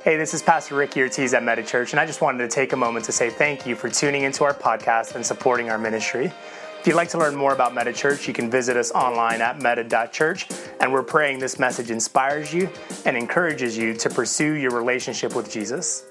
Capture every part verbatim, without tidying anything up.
Hey, this is Pastor Ricky Ortiz at Meta Church, and I just wanted to take a moment to say thank you for tuning into our podcast and supporting our ministry. If you'd like to learn more about Meta Church, you can visit us online at meta dot church, and we're praying this message inspires you and encourages you to pursue your relationship with Jesus.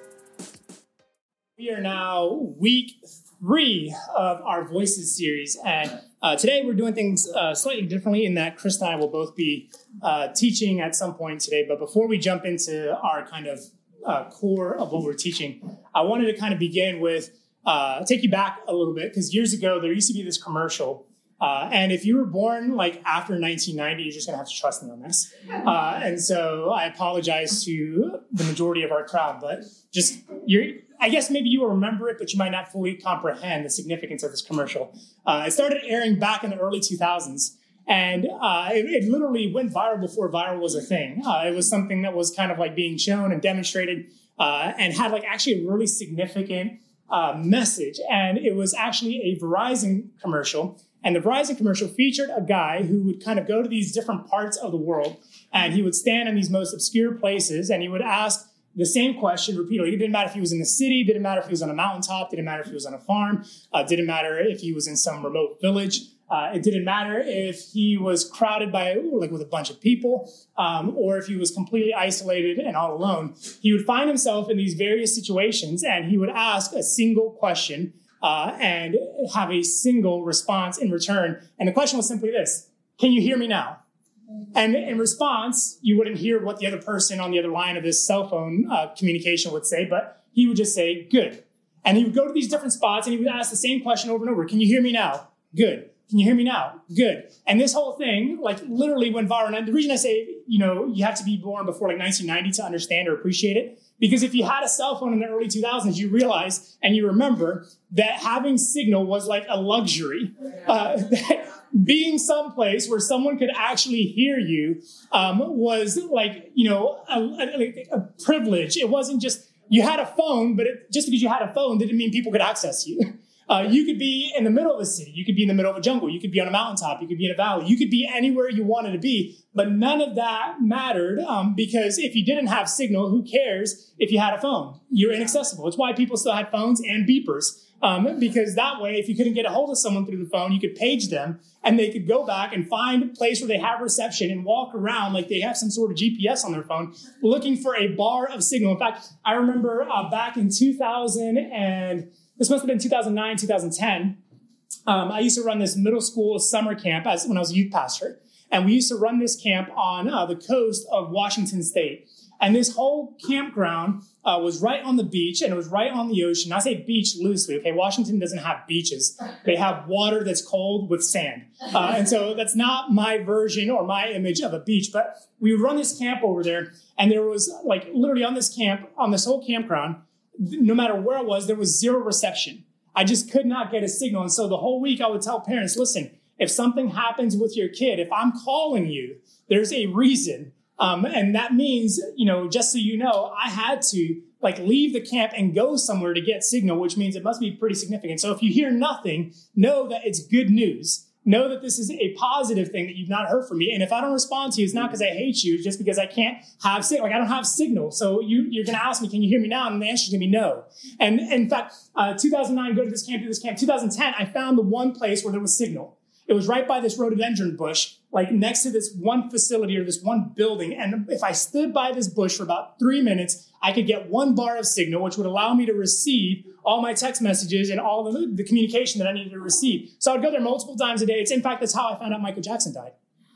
We are now week three of our Voices series, and uh, today we're doing things uh, slightly differently in that Chris and I will both be uh, teaching at some point today. But before we jump into our kind of uh, core of what we're teaching, I wanted to kind of begin with uh, take you back a little bit, because years ago there used to be this commercial. Uh, and if you were born like after nineteen ninety, you're just going to have to trust me on this. Uh, and so I apologize to the majority of our crowd, but just you're, I guess maybe you will remember it, but you might not fully comprehend the significance of this commercial. Uh, it started airing back in the early two thousands, and uh, it, it literally went viral before viral was a thing. Uh, it was something that was kind of like being shown and demonstrated uh, and had like actually a really significant uh, message. And it was actually a Verizon commercial. And the Verizon commercial featured a guy who would kind of go to these different parts of the world, and he would stand in these most obscure places, and he would ask the same question repeatedly. It didn't matter if he was in the city, didn't matter if he was on a mountaintop, didn't matter if he was on a farm, uh, didn't matter if he was in some remote village. Uh, it didn't matter if he was crowded by, like with a bunch of people, um, or if he was completely isolated and all alone. He would find himself in these various situations, and he would ask a single question Uh, and have a single response in return. And the question was simply this: can you hear me now? And in response, you wouldn't hear what the other person on the other line of this cell phone uh, communication would say, but he would just say, good. And he would go to these different spots and he would ask the same question over and over. Can you hear me now? Good. Can you hear me now? Good. And this whole thing, like, literally went viral. And the reason I say, you know, you have to be born before like nineteen ninety to understand or appreciate it, because if you had a cell phone in the early two thousands, you realize and you remember that having signal was like a luxury. Uh, that being someplace where someone could actually hear you um, was like, you know, a, a, a privilege. It wasn't just you had a phone, but it, just because you had a phone didn't mean people could access you. Uh, you could be in the middle of a city. You could be in the middle of a jungle. You could be on a mountaintop. You could be in a valley. You could be anywhere you wanted to be. But none of that mattered um, because if you didn't have signal, who cares if you had a phone? You're inaccessible. It's why people still had phones and beepers. Um, because that way, if you couldn't get a hold of someone through the phone, you could page them and they could go back and find a place where they have reception and walk around like they have some sort of G P S on their phone looking for a bar of signal. In fact, I remember uh, back in two thousand and this must have been two thousand nine, two thousand ten. Um, I used to run this middle school summer camp as when I was a youth pastor. And we used to run this camp on uh, the coast of Washington State. And this whole campground uh, was right on the beach, and it was right on the ocean. I say beach loosely, okay? Washington doesn't have beaches. They have water that's cold with sand. Uh, and so that's not my version or my image of a beach. But we would run this camp over there, and there was like literally on this camp, on this whole campground, no matter where it was, there was zero reception. I just could not get a signal. And so the whole week I would tell parents, listen, if something happens with your kid, if I'm calling you, there's a reason. Um, and that means, you know, just so you know, I had to like leave the camp and go somewhere to get signal, which means it must be pretty significant. So if you hear nothing, know that it's good news. Know that this is a positive thing that you've not heard from me. And if I don't respond to you, it's not because I hate you. It's just because I can't have signal. Like I don't have signal. So you, you're going to ask me, can you hear me now? And the answer is going to be no. And in fact, uh, two thousand nine, go to this camp, do this camp. two thousand ten, I found the one place where there was signal. It was right by this rhododendron bush, like next to this one facility or this one building. And if I stood by this bush for about three minutes, I could get one bar of signal, which would allow me to receive all my text messages and all the, the communication that I needed to receive. So I would go there multiple times a day. It's in fact, that's how I found out Michael Jackson died.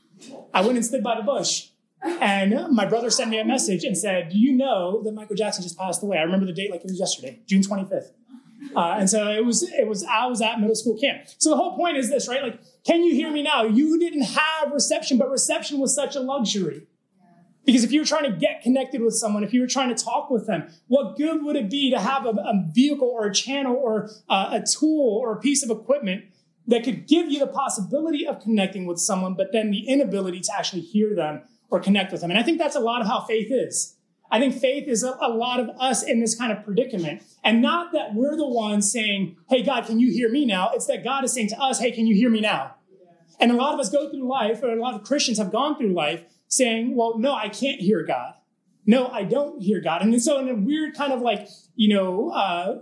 I went and stood by the bush, and my brother sent me a message and said, do you know that Michael Jackson just passed away? I remember the date like it was yesterday, June twenty-fifth. Uh, and so it was, it was, I was at middle school camp. So the whole point is this, right? Like, can you hear me now? You didn't have reception, but reception was such a luxury. Because if you were trying to get connected with someone, if you were trying to talk with them, what good would it be to have a, a vehicle or a channel or uh, a tool or a piece of equipment that could give you the possibility of connecting with someone, but then the inability to actually hear them or connect with them? And I think that's a lot of how faith is. I think faith is a, a lot of us in this kind of predicament. And not that we're the ones saying, hey, God, can you hear me now? It's that God is saying to us, hey, can you hear me now? Yeah. And a lot of us go through life, or a lot of Christians have gone through life saying, well, no, I can't hear God. no, I don't hear God. And so in a weird kind of like, you know, uh,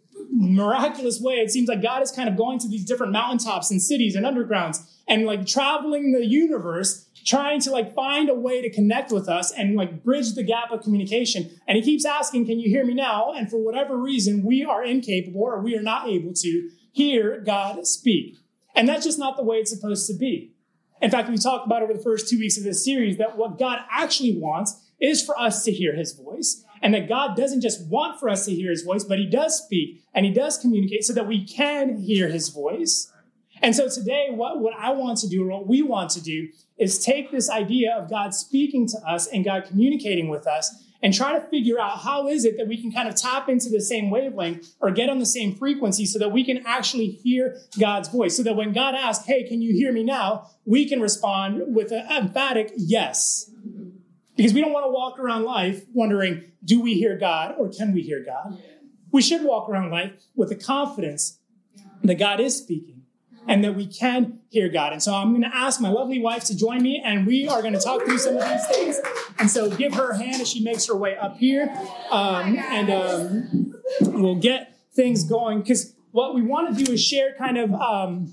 miraculous way, it seems like God is kind of going to these different mountaintops and cities and undergrounds and like traveling the universe, trying to like find a way to connect with us and like bridge the gap of communication. And he keeps asking, can you hear me now? And for whatever reason, we are incapable or we are not able to hear God speak. And that's just not the way it's supposed to be. In fact, we talked about over the first two weeks of this series that what God actually wants is for us to hear his voice. And that God doesn't just want for us to hear his voice, but he does speak and he does communicate so that we can hear his voice. And so today, what, what I want to do, or what we want to do, is take this idea of God speaking to us and God communicating with us and try to figure out how is it that we can kind of tap into the same wavelength or get on the same frequency so that we can actually hear God's voice. So that when God asks, hey, can you hear me now? We can respond with an emphatic yes. Because we don't want to walk around life wondering, do we hear God or can we hear God? We should walk around life with the confidence that God is speaking and that we can hear God. And so I'm going to ask my lovely wife to join me, and we are going to talk through some of these things. And so give her a hand as she makes her way up here. Um, and um, we'll get things going. Because what we want to do is share kind of, um,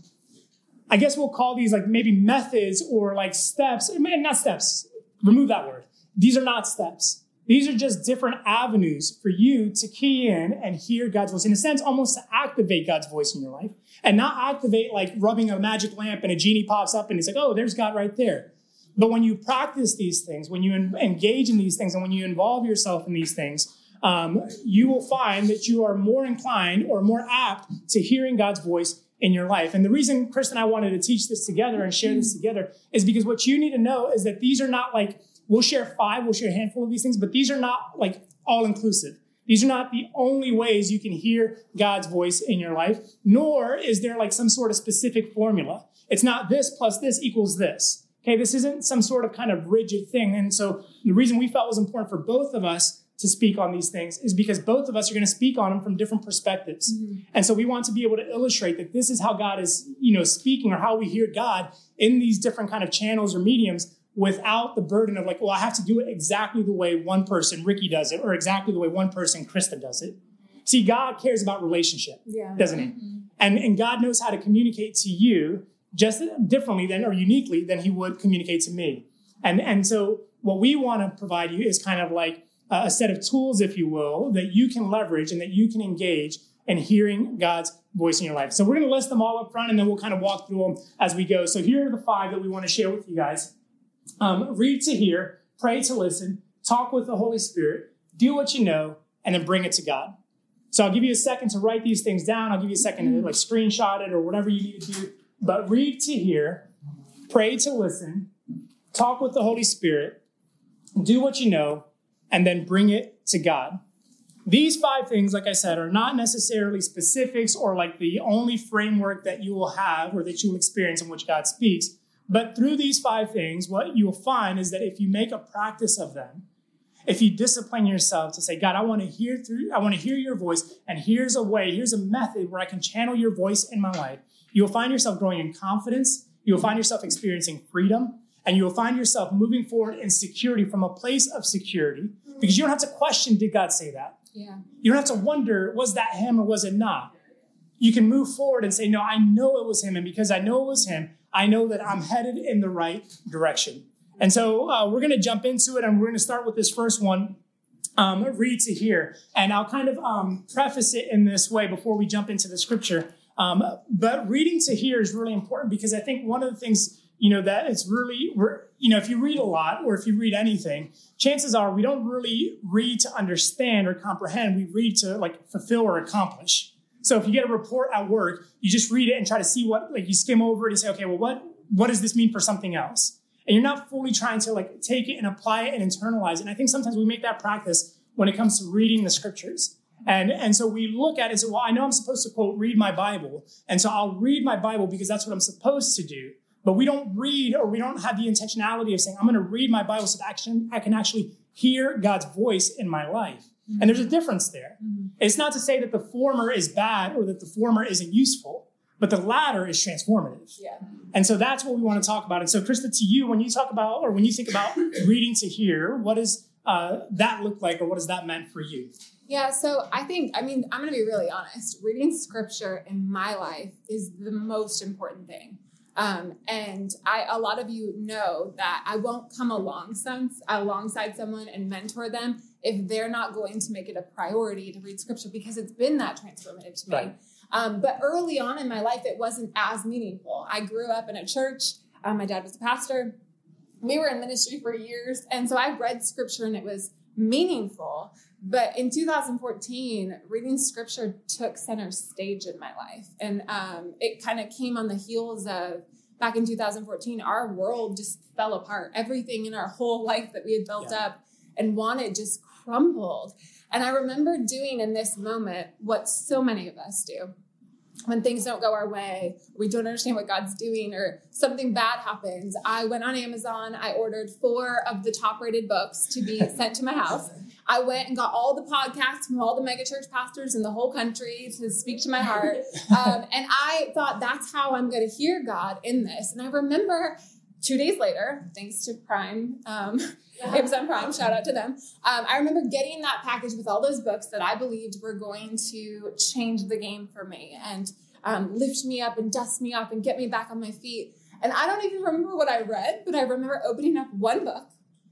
I guess we'll call these like maybe methods or like steps. Not steps. Remove that word. These are not steps. These are just different avenues for you to key in and hear God's voice. In a sense, almost to activate God's voice in your life. And not activate like rubbing a magic lamp and a genie pops up and it's like, oh, there's God right there. But when you practice these things, when you engage in these things, and when you involve yourself in these things, um, you will find that you are more inclined or more apt to hearing God's voice in your life. And the reason Chris and I wanted to teach this together and share this together is because what you need to know is that these are not like, we'll share five, we'll share a handful of these things, but these are not like all inclusive. These are not the only ways you can hear God's voice in your life, nor is there like some sort of specific formula. It's not this plus this equals this. Okay, this isn't some sort of kind of rigid thing. And so the reason we felt it was important for both of us to speak on these things is because both of us are going to speak on them from different perspectives. Mm-hmm. And so we want to be able to illustrate that this is how God is, you know, speaking, or how we hear God in these different kind of channels or mediums, without the burden of like, well, I have to do it exactly the way one person, Ricky, does it, or exactly the way one person, Krista, does it. See, God cares about relationship, yeah. doesn't he? Mm-hmm. And, and God knows how to communicate to you just differently than, or uniquely than he would communicate to me. And, and so what we want to provide you is kind of like a set of tools, if you will, that you can leverage and that you can engage in hearing God's voice in your life. So we're going to list them all up front, and then we'll kind of walk through them as we go. So here are the five that we want to share with you guys. Um, read to hear, pray to listen, talk with the Holy Spirit, do what you know, and then bring it to God. So I'll give you a second to write these things down. I'll give you a second to like screenshot it or whatever you need to do. But read to hear, pray to listen, talk with the Holy Spirit, do what you know, and then bring it to God. These five things, like I said, are not necessarily specifics or like the only framework that you will have or that you will experience in which God speaks. But through these five things, what you will find is that if you make a practice of them, if you discipline yourself to say, God, I want to hear through, I want to hear your voice, and here's a way, here's a method where I can channel your voice in my life, you'll find yourself growing in confidence, you'll find yourself experiencing freedom, and you'll find yourself moving forward in security from a place of security, because you don't have to question, did God say that? Yeah. You don't have to wonder, was that him or was it not? You can move forward and say, no, I know it was him, and because I know it was him, I know that I'm headed in the right direction. And so uh, we're going to jump into it, and we're going to start with this first one, um, read to hear. And I'll kind of um, preface it in this way before we jump into the scripture. Um, but reading to hear is really important, because I think one of the things, you know, that it's really, you know, if you read a lot or if you read anything, chances are we don't really read to understand or comprehend. We read to like fulfill or accomplish. So if you get a report at work, you just read it and try to see what, like you skim over it and say, okay, well, what, what does this mean for something else? And you're not fully trying to like take it and apply it and internalize it. And I think sometimes we make that practice when it comes to reading the scriptures. And, and so we look at it and say, well, I know I'm supposed to, quote, read my Bible. And so I'll read my Bible because that's what I'm supposed to do. But we don't read, or we don't have the intentionality of saying, I'm going to read my Bible so that I can, I can actually hear God's voice in my life. Mm-hmm. And there's a difference there. Mm-hmm. It's not to say that the former is bad or that the former isn't useful, but the latter is transformative. Yeah. And so that's what we want to talk about. And so, Krista, to you, when you talk about, or when you think about reading to hear, what is uh, that look like, or what has that meant for you? Yeah, so I think, I mean, I'm going to be really honest. Reading scripture in my life is the most important thing. Um, and I, a lot of you know that I won't come alongside, alongside someone and mentor them if they're not going to make it a priority to read scripture, because it's been that transformative to me. Right. Um, but early on in my life, it wasn't as meaningful. I grew up in a church. Um, my dad was a pastor. We were in ministry for years. And so I read scripture and it was meaningful. But in two thousand fourteen, reading scripture took center stage in my life. And um, it kind of came on the heels of, back in two thousand fourteen, our world just fell apart. Everything in our whole life that we had built yeah. up and wanted just crumbled. And I remember doing in this moment what so many of us do. When things don't go our way, we don't understand what God's doing, or something bad happens. I went on Amazon. I ordered four of the top rated books to be sent to my house. I went and got all the podcasts from all the megachurch pastors in the whole country to speak to my heart. Um, and I thought, that's how I'm going to hear God in this. And I remember two days later, thanks to Prime, um, Amazon Prime, shout out to them. Um, I remember getting that package with all those books that I believed were going to change the game for me and um, lift me up and dust me off and get me back on my feet. And I don't even remember what I read, but I remember opening up one book.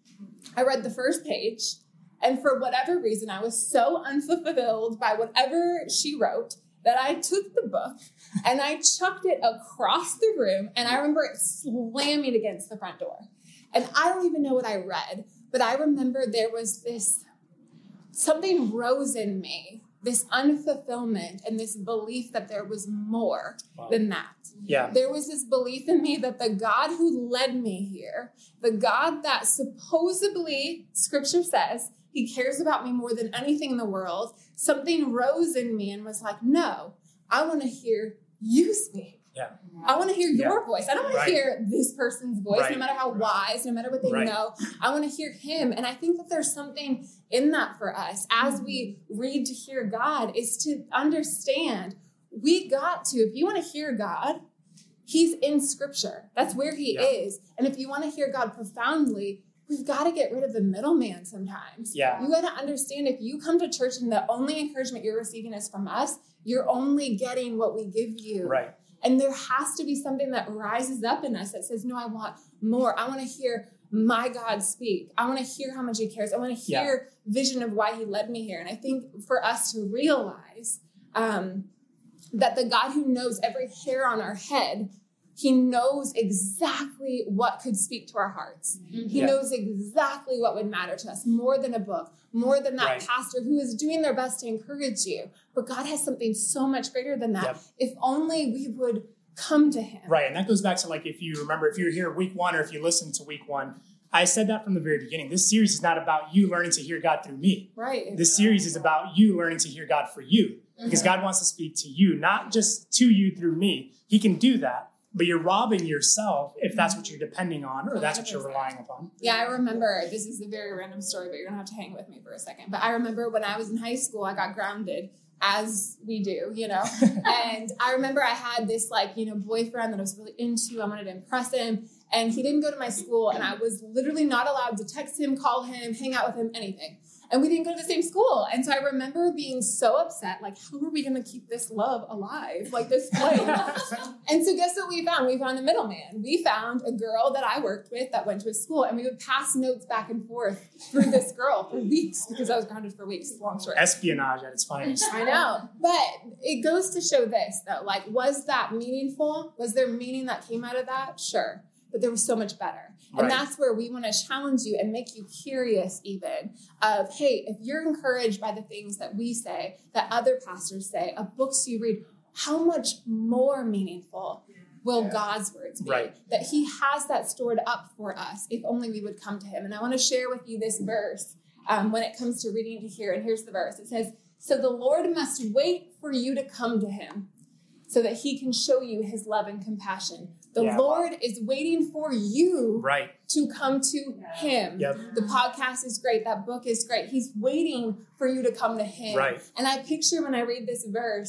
I read the first page. And for whatever reason, I was so unfulfilled by whatever she wrote that I took the book and I chucked it across the room. And I remember it slamming against the front door. And I don't even know what I read, but I remember there was this, something rose in me, this unfulfillment and this belief that there was more wow. than that. Yeah. There was this belief in me that the God who led me here, the God that supposedly Scripture says He cares about me more than anything in the world, something rose in me and was like, no, I want to hear you speak. Yeah. I want to hear your yeah. voice. I don't want right. to hear this person's voice, right. no matter how wise, no matter what they right. know. I want to hear Him. And I think that there's something in that for us as we read to hear God, is to understand we got to, if you want to hear God, He's in Scripture. That's where He yeah. is. And if you want to hear God profoundly, we've got to get rid of the middleman sometimes. Yeah. You got to understand, if you come to church and the only encouragement you're receiving is from us, you're only getting what we give you. Right. And there has to be something that rises up in us that says, no, I want more. I want to hear my God speak. I want to hear how much He cares. I want to hear yeah. vision of why He led me here. And I think for us to realize um, that the God who knows every hair on our head, He knows exactly what could speak to our hearts. Mm-hmm. He yeah. knows exactly what would matter to us, more than a book, more than that right. pastor who is doing their best to encourage you. But God has something so much greater than that. Yep. If only we would come to Him. Right. And that goes back to, like, if you remember, if you're here week one, or if you listen to week one, I said that from the very beginning. This series is not about you learning to hear God through me. Right. This series is about you learning to hear God for you. Because mm-hmm. God wants to speak to you, not just to you through me. He can do that. But you're robbing yourself if that's what you're depending on, or that's what you're relying upon. Yeah, I remember, this is a very random story, but you're going to have to hang with me for a second. But I remember when I was in high school, I got grounded, as we do, you know. And I remember I had this, like, you know, boyfriend that I was really into. I wanted to impress him. And he didn't go to my school. And I was literally not allowed to text him, call him, hang out with him, anything. And we didn't go to the same school. And so I remember being so upset, like, how are we going to keep this love alive? Like, this flame. And so guess what we found? We found a middleman. We found a girl that I worked with that went to his school, and we would pass notes back and forth through this girl for weeks, because I was grounded for weeks. Long story. Espionage at its finest. I know. But it goes to show this, though. Like, was that meaningful? Was there meaning that came out of that? Sure. But there was so much better. And right. that's where we want to challenge you and make you curious even of, hey, if you're encouraged by the things that we say, that other pastors say, of books you read, how much more meaningful will yeah. God's words be? Right. That He has that stored up for us if only we would come to Him. And I want to share with you this verse um, when it comes to reading to hear. And here's the verse. It says, so the Lord must wait for you to come to Him so that He can show you His love and compassion. The yeah, Lord wow. is waiting for you right. to come to Him. Yep. The podcast is great. That book is great. He's waiting for you to come to Him. Right. And I picture when I read this verse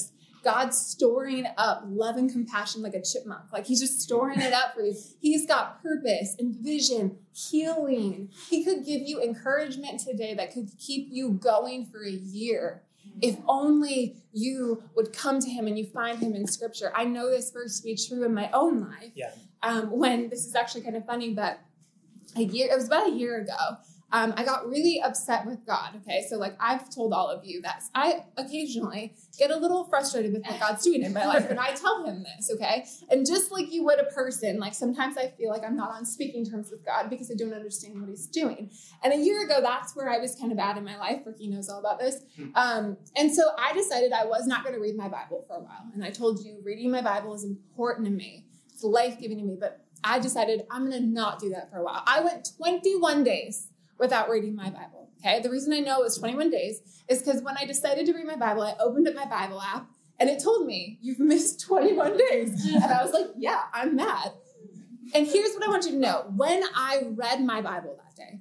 God's storing up love and compassion like a chipmunk. Like he's just storing it up for you. He's got purpose and vision, healing. He could give you encouragement today that could keep you going for a year. If only you would come to him and you find him in scripture. I know this verse to be true in my own life. Yeah. Um, when this is actually kind of funny, but a year, it was about a year ago. Um, I got really upset with God. Okay. So like I've told all of you that I occasionally get a little frustrated with what God's doing in my life. And I tell him this. Okay. And just like you would a person, like sometimes I feel like I'm not on speaking terms with God because I don't understand what he's doing. And a year ago, that's where I was kind of at in my life. Ricky knows all about this. Um, and so I decided I was not going to read my Bible for a while. And I told you reading my Bible is important to me. It's life-giving to me. But I decided I'm going to not do that for a while. I went twenty-one days without reading my Bible, okay? The reason I know it was twenty-one days is because when I decided to read my Bible, I opened up my Bible app, and it told me, you've missed twenty-one days. And I was like, yeah, I'm mad. And here's what I want you to know. When I read my Bible that day,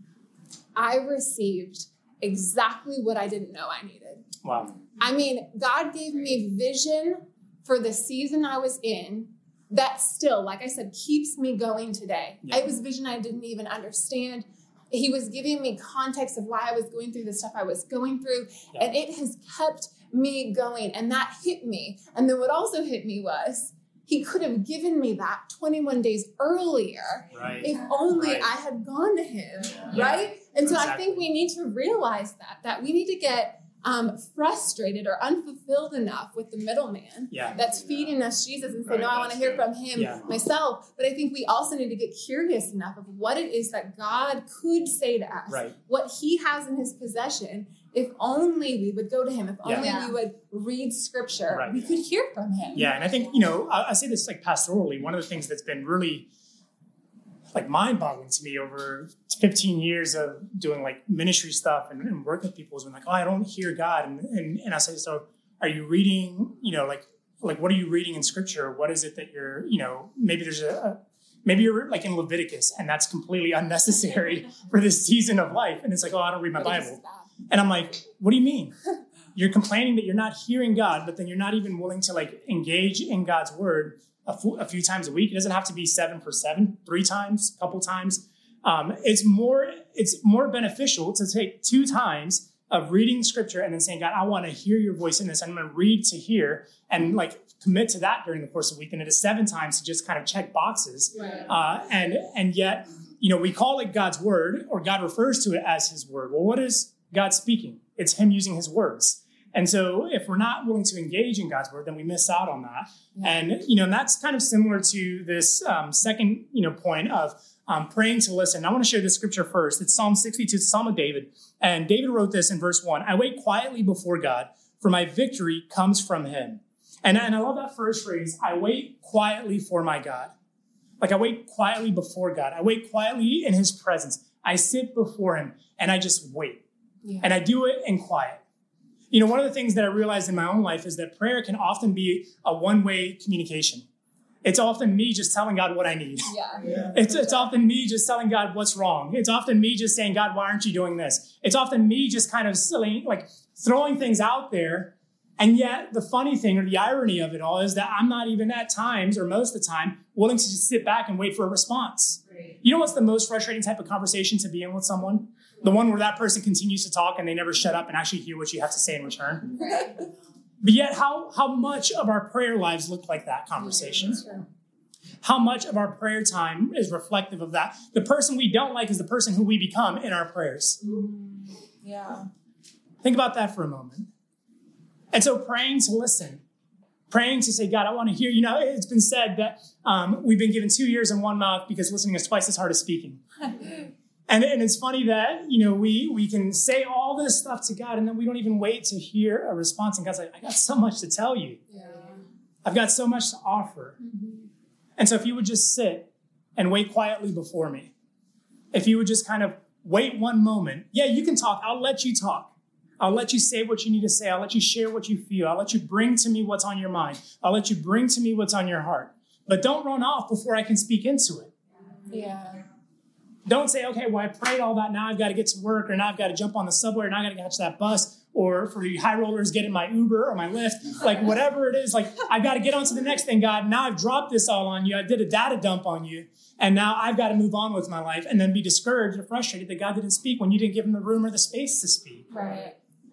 I received exactly what I didn't know I needed. Wow. I mean, God gave me vision for the season I was in that still, like I said, keeps me going today. Yeah. It was vision I didn't even understand. He was giving me context of why I was going through the stuff I was going through. Yeah. And it has kept me going. And that hit me. And then what also hit me was he could have given me that twenty-one days earlier right. if only right. I had gone to him. Yeah. Right? And so exactly. I think we need to realize that, that we need to get um, frustrated or unfulfilled enough with the middleman yeah. that's feeding us Jesus and say, right. no, I want to hear from him yeah. myself. But I think we also need to get curious enough of what it is that God could say to us, right. what he has in his possession. If only we would go to him, if yeah. only yeah. we would read scripture, right. we could hear from him. Yeah, and I think, you know, I, I say this like pastorally, one of the things that's been really like mind-boggling to me over fifteen years of doing like ministry stuff and, and working with people is when like, oh, I don't hear God. And, and and I say, so are you reading, you know, like, like what are you reading in scripture? What is it that you're, you know, maybe there's a, a maybe you're like in Leviticus and that's completely unnecessary for this season of life. And it's like, oh, I don't read my Bible. And I'm like, what do you mean? You're complaining that you're not hearing God, but then you're not even willing to like engage in God's word a, f- a few times a week. It doesn't have to be seven for seven, three times, a couple times. Um, it's more, it's more beneficial to take two times of reading scripture and then saying, God, I want to hear your voice in this. I'm going to read to hear and like commit to that during the course of the week. And it is seven times to just kind of check boxes. Right. Uh, and, and yet, you know, we call it God's word, or God refers to it as his word. Well, what is God speaking? It's him using his words. And so if we're not willing to engage in God's word, then we miss out on that. Yeah. And, you know, and that's kind of similar to this um, second, you know, point of um, praying to listen. I want to share this scripture first. It's Psalm sixty-two, Psalm of David. And David wrote this in verse one. I wait quietly before God, for my victory comes from him. And, and I love that first phrase. I wait quietly for my God. Like I wait quietly before God. I wait quietly in his presence. I sit before him and I just wait. Yeah. And I do it in quiet. You know, one of the things that I realized in my own life is that prayer can often be a one-way communication. It's often me just telling God what I need. Yeah. yeah. It's, it's often me just telling God what's wrong. It's often me just saying, God, why aren't you doing this? It's often me just kind of silly, like throwing things out there. And yet the funny thing or the irony of it all is that I'm not even at times or most of the time willing to just sit back and wait for a response. Right. You know what's the most frustrating type of conversation to be in with someone? The one where that person continues to talk and they never shut up and actually hear what you have to say in return. Right. But yet how, how much of our prayer lives look like that conversation? Yeah, how much of our prayer time is reflective of that? The person we don't like is the person who we become in our prayers. Yeah. Think about that for a moment. And so praying to listen, praying to say, God, I want to hear you. Now, it's been said that um, we've been given two ears and one mouth because listening is twice as hard as speaking. And, and it's funny that, you know, we, we can say all this stuff to God and then we don't even wait to hear a response. And God's like, I got so much to tell you. Yeah. I've got so much to offer. Mm-hmm. And so if you would just sit and wait quietly before me, if you would just kind of wait one moment, yeah, you can talk. I'll let you talk. I'll let you say what you need to say. I'll let you share what you feel. I'll let you bring to me what's on your mind. I'll let you bring to me what's on your heart. But don't run off before I can speak into it. Yeah. Don't say, okay, well, I prayed all that. Now I've got to get to work, or now I've got to jump on the subway, or now I've got to catch that bus. or for you high rollers, get in my Uber or my Lyft, like whatever it is, like I've got to get on to the next thing, God. Now I've dropped this all on you. I did a data dump on you. And now I've got to move on with my life and then be discouraged or frustrated that God didn't speak when you didn't give him the room or the space to speak. Right.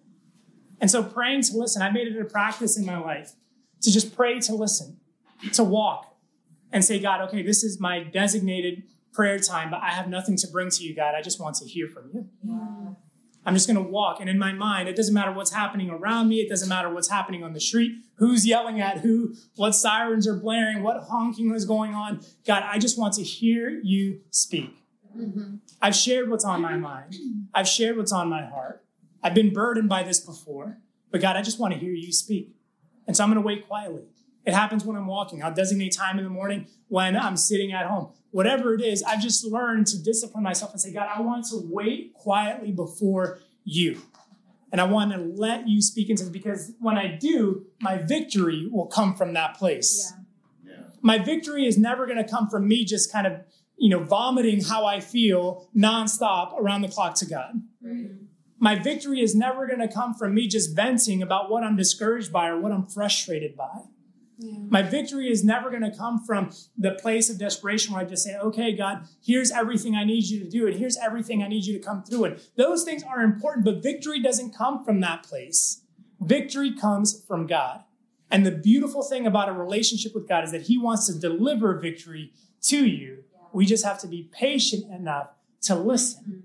And so praying to listen, I made it a practice in my life to just pray to listen, to walk and say, God, okay, this is my designated prayer time, but I have nothing to bring to you, God. I just want to hear from you. Yeah. I'm just going to walk. And in my mind, it doesn't matter what's happening around me. It doesn't matter what's happening on the street, who's yelling at who, what sirens are blaring, what honking is going on. God, I just want to hear you speak. Mm-hmm. I've shared what's on my mind. I've shared what's on my heart. I've been burdened by this before, but God, I just want to hear you speak. And so I'm going to wait quietly. It happens when I'm walking. I'll designate time in the morning when I'm sitting at home. Whatever it is, I've just learned to discipline myself and say, God, I want to wait quietly before you. And I want to let you speak into this, because when I do, my victory will come from that place. Yeah. Yeah. My victory is never going to come from me just kind of, you know, vomiting how I feel nonstop around the clock to God. Right. My victory is never going to come from me just venting about what I'm discouraged by or what I'm frustrated by. Yeah. My victory is never going to come from the place of desperation where I just say, okay, God, here's everything I need you to do. And here's everything I need you to come through. And those things are important, but victory doesn't come from that place. Victory comes from God. And the beautiful thing about a relationship with God is that he wants to deliver victory to you. We just have to be patient enough to listen.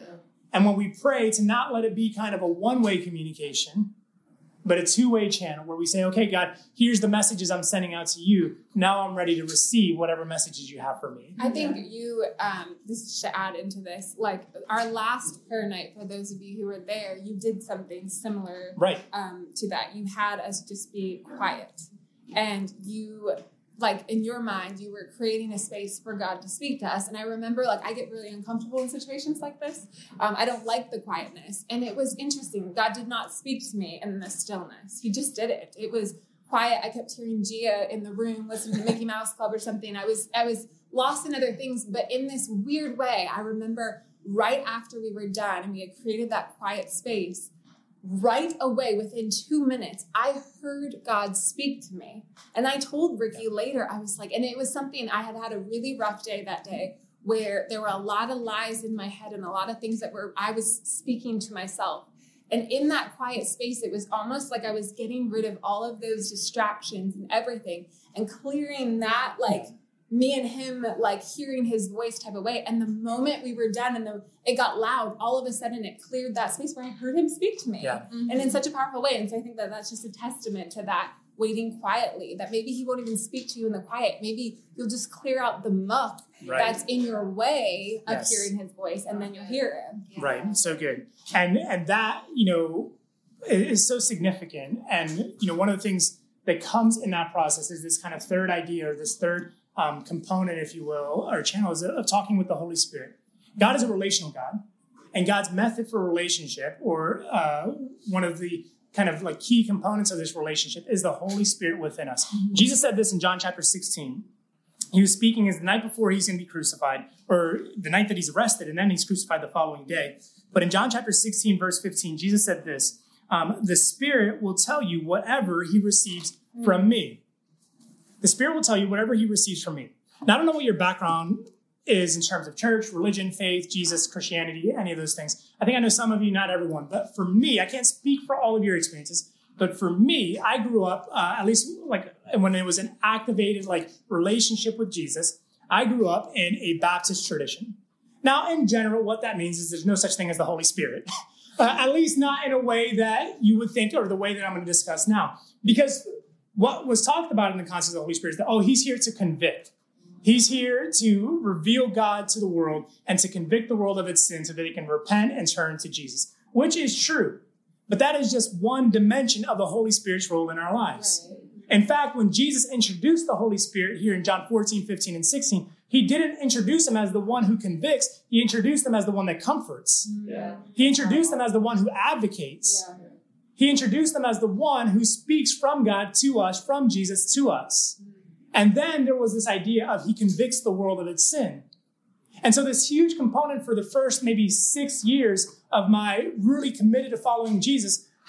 And when we pray, to not let it be kind of a one-way communication, but a two-way channel where we say, okay, God, here's the messages I'm sending out to you. Now I'm ready to receive whatever messages you have for me. I think you, um, this is to add into this, like our last prayer night, for those of you who were there, you did something similar right. um, to that. You had us just be quiet. And you, like in your mind, you were creating a space for God to speak to us. And I remember, like, I get really uncomfortable in situations like this. Um, I don't like the quietness. And it was interesting. God did not speak to me in the stillness. He just did it. It was quiet. I kept hearing Gia in the room listening to Mickey Mouse Club or something. I was, I was lost in other things. But in this weird way, I remember right after we were done and we had created that quiet space, right away, within two minutes, I heard God speak to me. And I told Ricky later, I was like, and it was something, I had had a really rough day that day where there were a lot of lies in my head and a lot of things that were, I was speaking to myself. And in that quiet space, it was almost like I was getting rid of all of those distractions and everything and clearing that, like, me and him, like, hearing his voice type of way. And the moment we were done and the, it got loud, all of a sudden it cleared that space where I heard him speak to me. Yeah. Mm-hmm. And in such a powerful way. And so I think that that's just a testament to that waiting quietly, that maybe he won't even speak to you in the quiet. Maybe you'll just clear out the muck right. that's in your way of yes. hearing his voice, and then you'll hear him. Yeah. Right. So good. And, and that, you know, is so significant. And, you know, one of the things that comes in that process is this kind of third idea, or this third Um, component, if you will, or channel is of talking with the Holy Spirit. God is a relational God, and God's method for relationship, or uh, one of the kind of like key components of this relationship, is the Holy Spirit within us. Mm-hmm. Jesus said this in John chapter sixteen. He was speaking as the night before he's going to be crucified, or the night that he's arrested, and then he's crucified the following day. But in John chapter sixteen, verse fifteen, Jesus said this, um, the Spirit will tell you whatever he receives mm-hmm. from me. The Spirit will tell you whatever he receives from me. Now, I don't know what your background is in terms of church, religion, faith, Jesus, Christianity, any of those things. I think I know some of you, not everyone. But for me, I can't speak for all of your experiences. But for me, I grew up, uh, at least like when it was an activated like relationship with Jesus, I grew up in a Baptist tradition. Now, in general, what that means is there's no such thing as the Holy Spirit. uh, at least not in a way that you would think, or the way that I'm going to discuss now. Because what was talked about in the concept of the Holy Spirit is that, oh, he's here to convict. He's here to reveal God to the world and to convict the world of its sin so that it can repent and turn to Jesus, which is true. But that is just one dimension of the Holy Spirit's role in our lives. Right. In fact, when Jesus introduced the Holy Spirit here in John fourteen, fifteen, and sixteen, he didn't introduce him as the one who convicts. He introduced him as the one that comforts. Yeah. He introduced him as the one who advocates. Yeah. He introduced them as the one who speaks from God to us, from Jesus to us. And then there was this idea of he convicts the world of its sin. And so this huge component for the first maybe six years of my really committed to following Jesus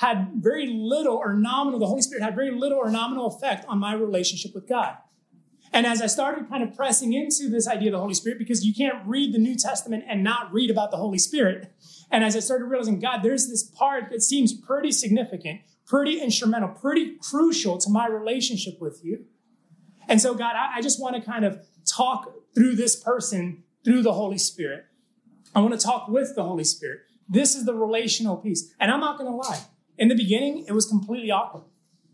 had very little or nominal, the Holy Spirit had very little or nominal effect on my relationship with God. And as I started kind of pressing into this idea of the Holy Spirit, because you can't read the New Testament and not read about the Holy Spirit. And as I started realizing, God, there's this part that seems pretty significant, pretty instrumental, pretty crucial to my relationship with you. And so, God, I, I just want to kind of talk through this person, through the Holy Spirit. I want to talk with the Holy Spirit. This is the relational piece. And I'm not going to lie. In the beginning, it was completely awkward.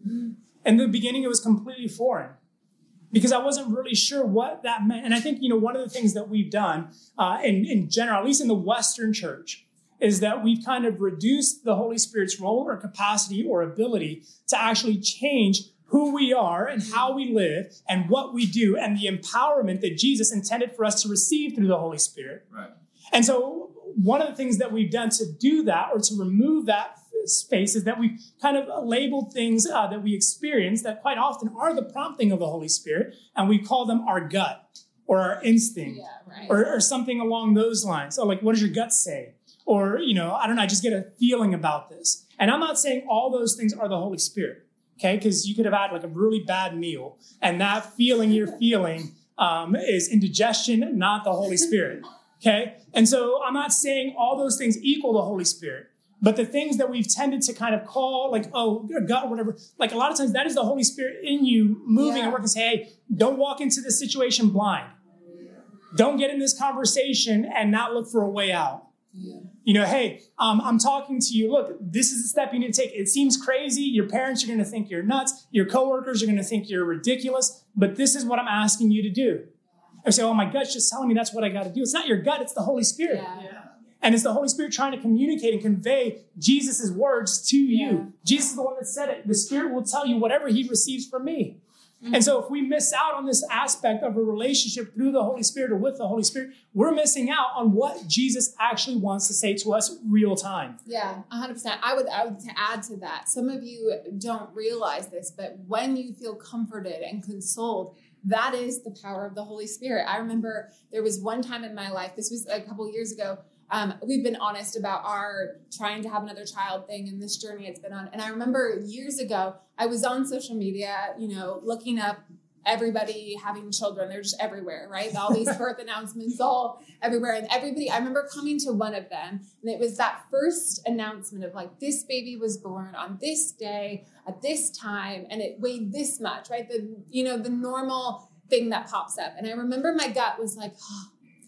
In the beginning, it was completely foreign, because I wasn't really sure what that meant. And I think, you know, one of the things that we've done uh, in, in general, at least in the Western church, is that we've kind of reduced the Holy Spirit's role or capacity or ability to actually change who we are and how we live and what we do and the empowerment that Jesus intended for us to receive through the Holy Spirit. Right. And so one of the things that we've done to do that, or to remove that space, is that we've kind of labeled things uh, that we experience that quite often are the prompting of the Holy Spirit, and we call them our gut or our instinct, Yeah, right. or, or something along those lines. So like, what does your gut say? Or, you know, I don't know, I just get a feeling about this. And I'm not saying all those things are the Holy Spirit, okay? Because you could have had like a really bad meal, and that feeling you're feeling um, is indigestion, not the Holy Spirit, okay? And so I'm not saying all those things equal the Holy Spirit. But the things that we've tended to kind of call like, oh, gut or whatever, like a lot of times that is the Holy Spirit in you moving Yeah. and working. Say, hey, don't walk into this situation blind. Don't get in this conversation and not look for a way out. Yeah. You know, hey, um, I'm talking to you. Look, this is a step you need to take. It seems crazy. Your parents are going to think you're nuts. Your coworkers are going to think you're ridiculous. But this is what I'm asking you to do. I say, oh, my gut's just telling me that's what I got to do. It's not your gut. It's the Holy Spirit. Yeah. Yeah. And it's the Holy Spirit trying to communicate and convey Jesus' words to you. Yeah. Jesus is the one that said it. The Spirit will tell you whatever he receives from me. Mm-hmm. And so if we miss out on this aspect of a relationship through the Holy Spirit or with the Holy Spirit, we're missing out on what Jesus actually wants to say to us real time. Yeah, one hundred percent. I would, I would to add to that. Some of you don't realize this, but when you feel comforted and consoled, that is the power of the Holy Spirit. I remember there was one time in my life, this was a couple years ago, Um, we've been honest about our trying to have another child thing and this journey it's been on. And I remember years ago, I was on social media, you know, looking up everybody having children. They're just everywhere, right? All these birth announcements all everywhere. And everybody, I remember coming to one of them, and it was that first announcement of like, this baby was born on this day at this time, and it weighed this much, right? The, you know, the normal thing that pops up. And I remember my gut was like, oh,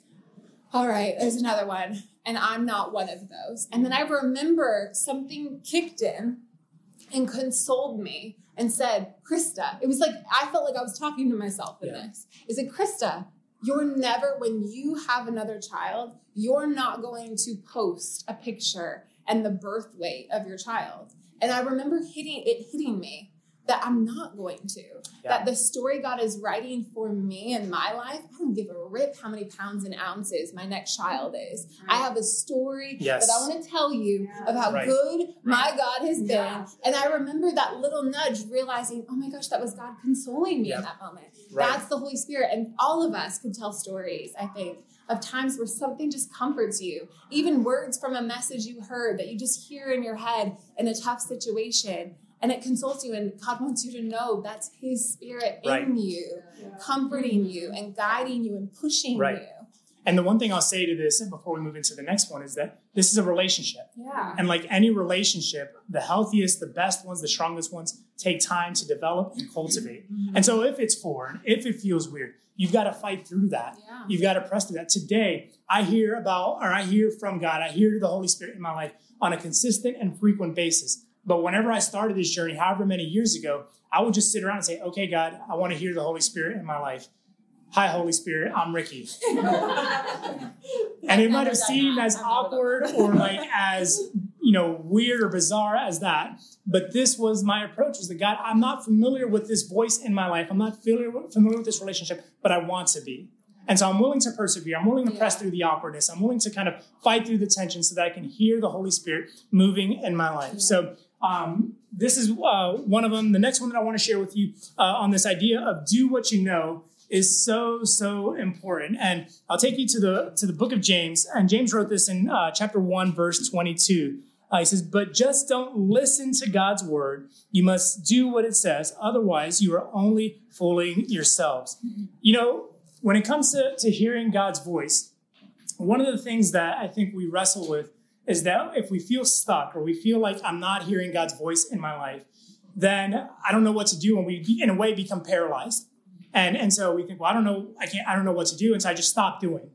all right, there's another one. And I'm not one of those. And then I remember something kicked in and consoled me and said, Krista, it was like, I felt like I was talking to myself in Yeah. this. It said, Krista, you're never, when you have another child, you're not going to post a picture and the birth weight of your child. And I remember hitting it hitting me that I'm not going to. Yeah. That the story God is writing for me in my life, I don't give a rip how many pounds and ounces my next child is. Right. I have a story Yes. that I want to tell you Yeah. of how Right. good my God has been. Yeah. And I remember that little nudge, realizing, oh my gosh, that was God consoling me Yep. in that moment. Right. That's the Holy Spirit. And all of us could tell stories, I think, of times where something just comforts you. Even words from a message you heard that you just hear in your head in a tough situation. And it consoles you, and God wants you to know that's his Spirit Right. in you, Yeah. comforting you and guiding you and pushing Right. you. And the one thing I'll say to this, and before we move into the next one, is that this is a relationship. Yeah. And like any relationship, the healthiest, the best ones, the strongest ones take time to develop and cultivate. Mm-hmm. And so if it's foreign, if it feels weird, you've got to fight through that. Yeah. You've got to press through that. Today, I hear about, or I hear from God, I hear the Holy Spirit in my life on a consistent and frequent basis. But whenever I started this journey, however many years ago, I would just sit around and say, okay, God, I want to hear the Holy Spirit in my life. Hi, Holy Spirit, I'm Ricky. And it might have seemed as awkward or like as, you know, weird or bizarre as that. But this was my approach, was that God, I'm not familiar with this voice in my life. I'm not familiar, familiar with this relationship, but I want to be. And so I'm willing to persevere. I'm willing to press Yeah. through the awkwardness. I'm willing to kind of fight through the tension so that I can hear the Holy Spirit moving in my life. Yeah. So um, this is uh, one of them. The next one that I want to share with you uh, on this idea of do what you know is so, so important. And I'll take you to the to the book of James. And James wrote this in uh, chapter one, verse twenty-two. Uh, he says, but just don't listen to God's word. You must do what it says. Otherwise, you are only fooling yourselves. You know, when it comes to, to hearing God's voice, one of the things that I think we wrestle with is that if we feel stuck or we feel like I'm not hearing God's voice in my life, then I don't know what to do, and we, in a way, become paralyzed. And, and so we think, well, I don't know, I can't, I don't know what to do, and so I just stop doing.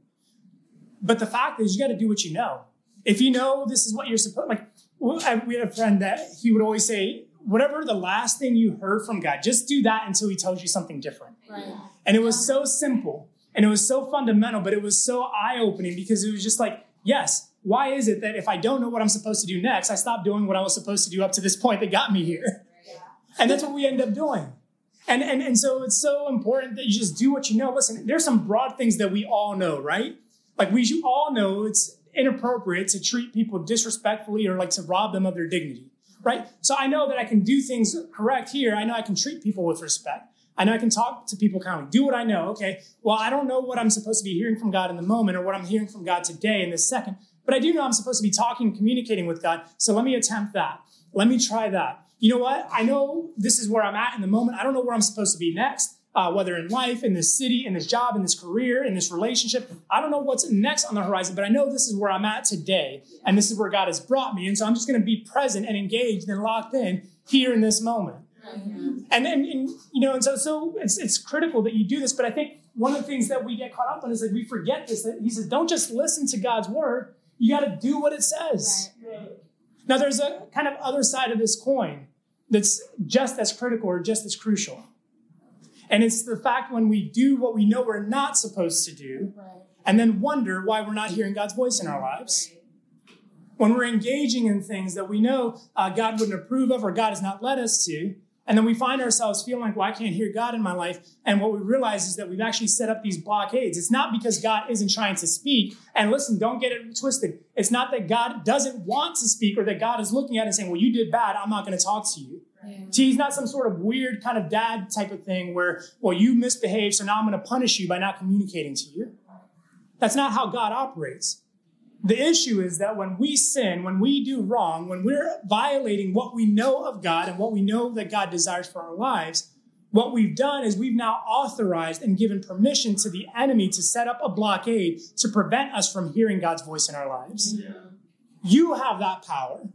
But the fact is, you got to do what you know. If you know this is what you're supposed, like we had a friend that he would always say, whatever the last thing you heard from God, just do that until he tells you something different. Right. And it was so simple and it was so fundamental, but it was so eye-opening because it was just like, yes, why is it that if I don't know what I'm supposed to do next, I stop doing what I was supposed to do up to this point that got me here? Yeah. And that's what we end up doing. And, and, and so it's so important that you just do what you know. Listen, there's some broad things that we all know, right? Like we should all know it's inappropriate to treat people disrespectfully or like to rob them of their dignity, right? So I know that I can do things correct here. I know I can treat people with respect. I know I can talk to people kindly, do what I know. Okay, well, I don't know what I'm supposed to be hearing from God in the moment or what I'm hearing from God today in this second, but I do know I'm supposed to be talking, communicating with God. So let me attempt that. Let me try that. You know what? I know this is where I'm at in the moment. I don't know where I'm supposed to be next. Uh, whether in life, in this city, in this job, in this career, in this relationship. I don't know what's next on the horizon, but I know this is where I'm at today. And this is where God has brought me. And so I'm just going to be present and engaged and locked in here in this moment. Mm-hmm. And, and, and, you know, and so, so it's, it's critical that you do this. But I think one of the things that we get caught up on is that we forget this, that he says, don't just listen to God's word. You got to do what it says. Right. Now, there's a kind of other side of this coin that's just as critical or just as crucial. And it's the fact when we do what we know we're not supposed to do, right, and then wonder why we're not hearing God's voice in our lives. When we're engaging in things that we know uh, God wouldn't approve of or God has not led us to, and then we find ourselves feeling like, well, I can't hear God in my life. And what we realize is that we've actually set up these blockades. It's not because God isn't trying to speak. And listen, don't get it twisted. It's not that God doesn't want to speak or that God is looking at it and saying, well, you did bad. I'm not going to talk to you. Yeah. See, he's not some sort of weird kind of dad type of thing where, well, you misbehaved, so now I'm going to punish you by not communicating to you. That's not how God operates. The issue is that when we sin, when we do wrong, when we're violating what we know of God and what we know that God desires for our lives, what we've done is we've now authorized and given permission to the enemy to set up a blockade to prevent us from hearing God's voice in our lives. Yeah. You have that power.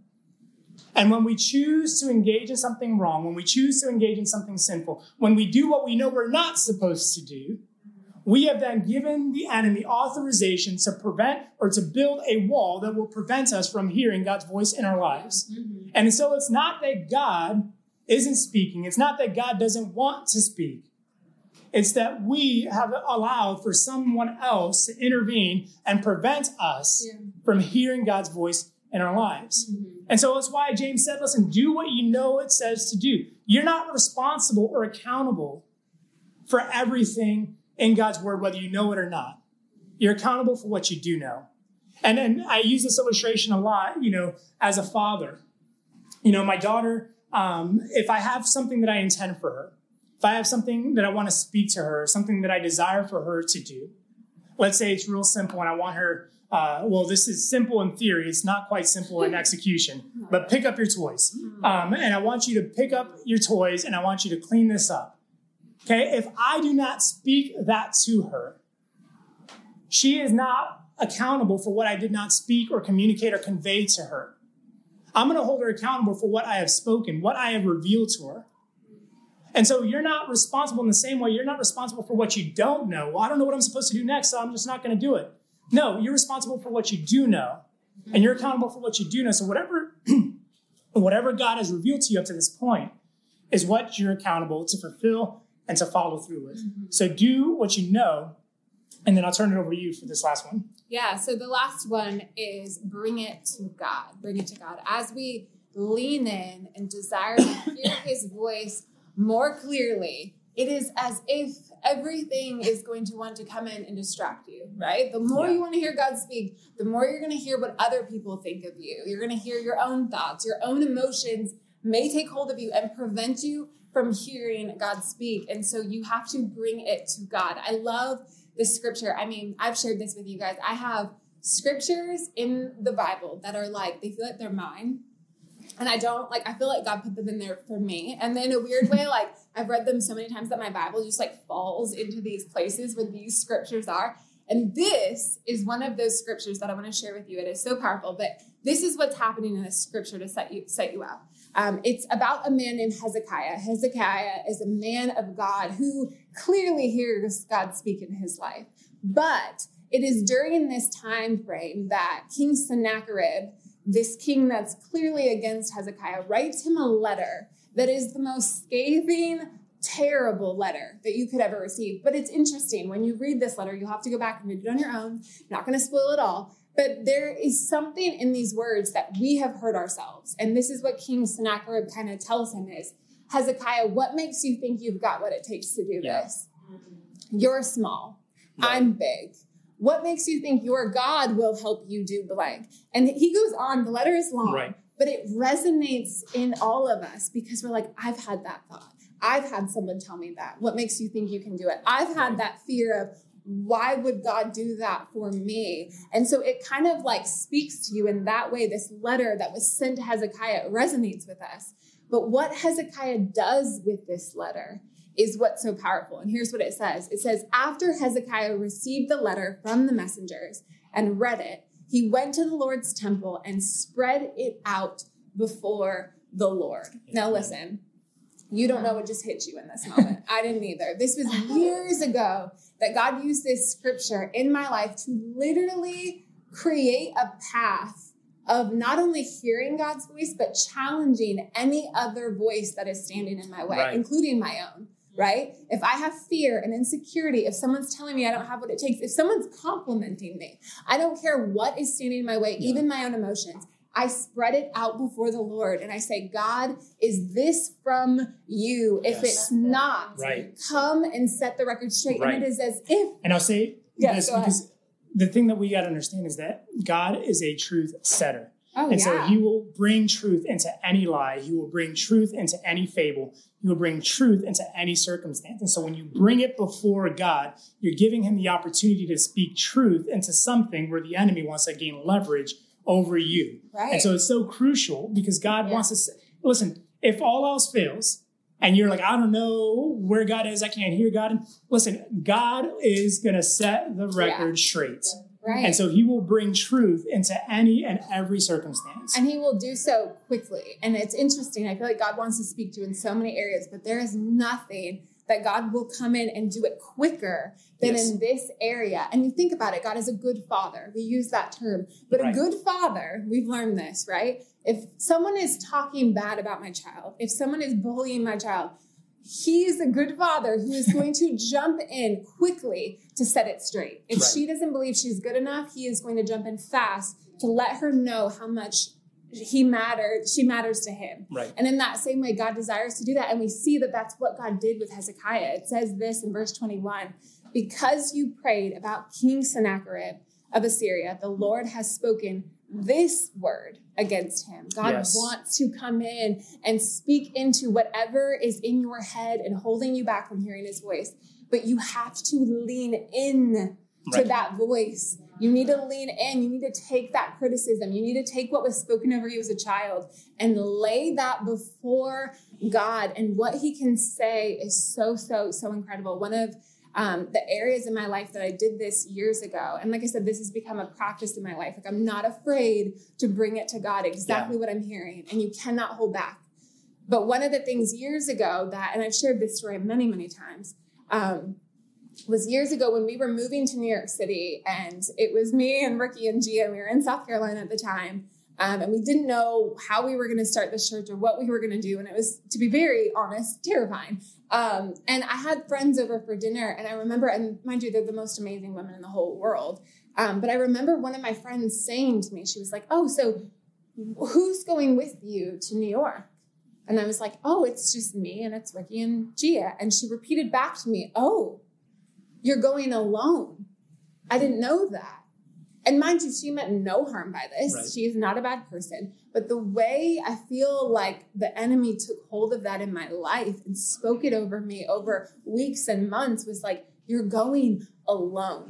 And when we choose to engage in something wrong, when we choose to engage in something sinful, when we do what we know we're not supposed to do, we have then given the enemy authorization to prevent or to build a wall that will prevent us from hearing God's voice in our lives. Mm-hmm. And so it's not that God isn't speaking. It's not that God doesn't want to speak. It's that we have allowed for someone else to intervene and prevent us yeah. from hearing God's voice in our lives. Mm-hmm. And so that's why James said, listen, do what you know it says to do. You're not responsible or accountable for everything in God's word, whether you know it or not. You're accountable for what you do know. And, and I use this illustration a lot, you know, as a father. You know, my daughter, um, if I have something that I intend for her, if I have something that I want to speak to her, something that I desire for her to do, let's say it's real simple and I want her, uh, well, this is simple in theory. It's not quite simple in execution, but pick up your toys. Um, and I want you to pick up your toys and I want you to clean this up. Okay, if I do not speak that to her, she is not accountable for what I did not speak or communicate or convey to her. I'm going to hold her accountable for what I have spoken, what I have revealed to her. And so you're not responsible in the same way. You're not responsible for what you don't know. Well, I don't know what I'm supposed to do next, so I'm just not going to do it. No, you're responsible for what you do know, and you're accountable for what you do know. So whatever, whatever God has revealed to you up to this point is what you're accountable to fulfill and to follow through with. Mm-hmm. So do what you know, and then I'll turn it over to you for this last one. Yeah, so the last one is bring it to God. Bring it to God. As we lean in and desire to hear his voice more clearly, it is as if everything is going to want to come in and distract you, right? The more yeah. you want to hear God speak, the more you're going to hear what other people think of you. You're going to hear your own thoughts, your own emotions may take hold of you and prevent you from hearing God speak. And so you have to bring it to God. I love the scripture. I mean, I've shared this with you guys. I have scriptures in the Bible that are like, they feel like they're mine. And I don't, like, I feel like God put them in there for me. And then in a weird way, like, I've read them so many times that my Bible just, like, falls into these places where these scriptures are. And this is one of those scriptures that I want to share with you. It is so powerful, but this is what's happening in this scripture to set you set you up. Um, it's about a man named Hezekiah. Hezekiah is a man of God who clearly hears God speak in his life. But it is during this time frame that King Sennacherib, this king that's clearly against Hezekiah, writes him a letter that is the most scathing, terrible letter that you could ever receive. But it's interesting. When you read this letter, you'll have to go back and read it on your own. I'm not going to spoil it all. But there is something in these words that we have heard ourselves. And this is what King Sennacherib kind of tells him is, Hezekiah, what makes you think you've got what it takes to do yeah. this? You're small. Right. I'm big. What makes you think your God will help you do blank? And he goes on, the letter is long, right. but it resonates in all of us because we're like, I've had that thought. I've had someone tell me that. What makes you think you can do it? I've had that fear of, why would God do that for me? And so it kind of like speaks to you in that way. This letter that was sent to Hezekiah resonates with us. But what Hezekiah does with this letter is what's so powerful. And here's what it says. It says, after Hezekiah received the letter from the messengers and read it, he went to the Lord's temple and spread it out before the Lord. Now listen, you don't know what just hit you in this moment. I didn't either. This was years ago that God used this scripture in my life to literally create a path of not only hearing God's voice, but challenging any other voice that is standing in my way, right. including my own, right? If I have fear and insecurity, if someone's telling me I don't have what it takes, if someone's complimenting me, I don't care what is standing in my way, yeah. even my own emotions. I spread it out before the Lord and I say, God, is this from you? If yes. it's not, right. come and set the record straight. Right. And it is as if. And I'll say yes, this because the thing that we got to understand is that God is a truth setter. Oh, and yeah. so he will bring truth into any lie. He will bring truth into any fable. He will bring truth into any circumstance. And so when you bring it before God, you're giving him the opportunity to speak truth into something where the enemy wants to gain leverage over you. Right. And so it's so crucial because God yeah. wants to say, listen, if all else fails and you're like, I don't know where God is, I can't hear God. Listen, God is going to set the record yeah. straight. Right. And so he will bring truth into any and every circumstance. And he will do so quickly. And it's interesting. I feel like God wants to speak to you in so many areas, but there is nothing that God will come in and do it quicker than yes. in this area. And you think about it, God is a good father. We use that term. But right. a good father, we've learned this, right? If someone is talking bad about my child, if someone is bullying my child, he is a good father who is going to jump in quickly to set it straight. If right. she doesn't believe she's good enough, he is going to jump in fast to let her know how much he matters, she matters to him. Right. And in that same way, God desires to do that. And we see that that's what God did with Hezekiah. It says this in verse twenty-one, because you prayed about King Sennacherib of Assyria, the Lord has spoken this word against him. God yes. wants to come in and speak into whatever is in your head and holding you back from hearing his voice. But you have to lean in right. to that voice. You need to lean in. You need to take that criticism. You need to take what was spoken over you as a child and lay that before God. And what he can say is so, so, so incredible. One of um, the areas in my life that I did this years ago, and like I said, this has become a practice in my life. Like I'm not afraid to bring it to God, exactly yeah. what I'm hearing, and you cannot hold back. But one of the things years ago that, and I've shared this story many, many times, um, was years ago when we were moving to New York City, and it was me and Ricky and Gia. We were in South Carolina at the time, um, and we didn't know how we were going to start the church or what we were going to do, and it was, to be very honest, terrifying. Um, and I had friends over for dinner, and I remember, and mind you, they're the most amazing women in the whole world, um, but I remember one of my friends saying to me, she was like, oh, so who's going with you to New York? And I was like, oh, it's just me, and it's Ricky and Gia. And she repeated back to me, oh, you're going alone. I didn't know that. And mind you, she meant no harm by this. Right. She is not a bad person. But the way I feel like the enemy took hold of that in my life and spoke it over me over weeks and months was like, you're going alone.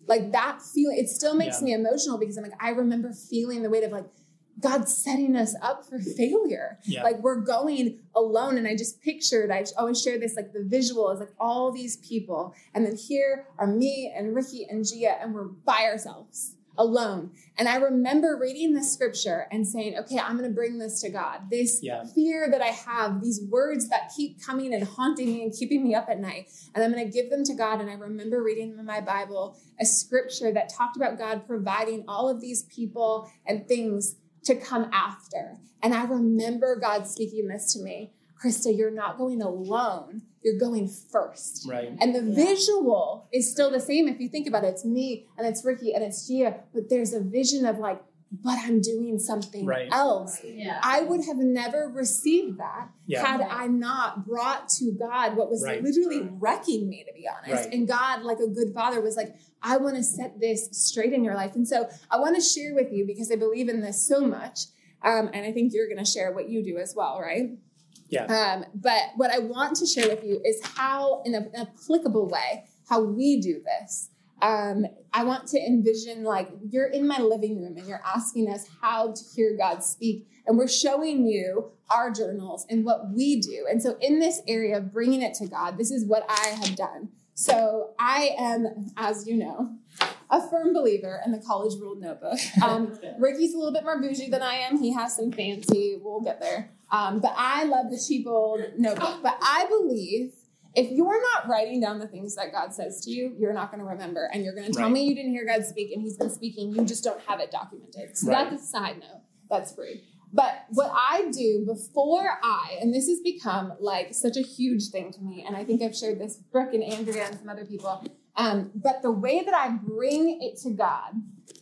Like that feeling, it still makes Yeah. me emotional because I'm like, I remember feeling the weight of like, God setting us up for failure. Yeah. Like we're going alone. And I just pictured, I always share this, like the visual is like all these people. And then here are me and Ricky and Gia, and we're by ourselves alone. And I remember reading this scripture and saying, okay, I'm going to bring this to God. This Yeah. fear that I have, these words that keep coming and haunting me and keeping me up at night. And I'm going to give them to God. And I remember reading in my Bible a scripture that talked about God providing all of these people and things to come after. And I remember God speaking this to me, Krista, you're not going alone. You're going first. Right. And the visual is still the same. If you think about it, it's me and it's Ricky and it's Gia, but there's a vision of like, but I'm doing something Right. else. Yeah. I would have never received that Yeah. had I not brought to God what was Right. literally wrecking me, to be honest. Right. And God, like a good father, was like, I want to set this straight in your life. And so I want to share with you, because I believe in this so much. Um, and I think you're going to share what you do as well, right? Yeah. Um, but what I want to share with you is how, in a, an applicable way, how we do this. Um, I want to envision like you're in my living room and you're asking us how to hear God speak. And we're showing you our journals and what we do. And so in this area of bringing it to God, this is what I have done. So I am, as you know, a firm believer in the college ruled notebook. Um, Ricky's a little bit more bougie than I am. He has some fancy. We'll get there. Um, but I love the cheap old notebook. But I believe if you're not writing down the things that God says to you, you're not going to remember. And you're going to tell Right. me you didn't hear God speak and he's been speaking. You just don't have it documented. So Right. that's a side note. That's free. But what I do before I, and this has become like such a huge thing to me, and I think I've shared this with Brooke and Andrea and some other people, um, but the way that I bring it to God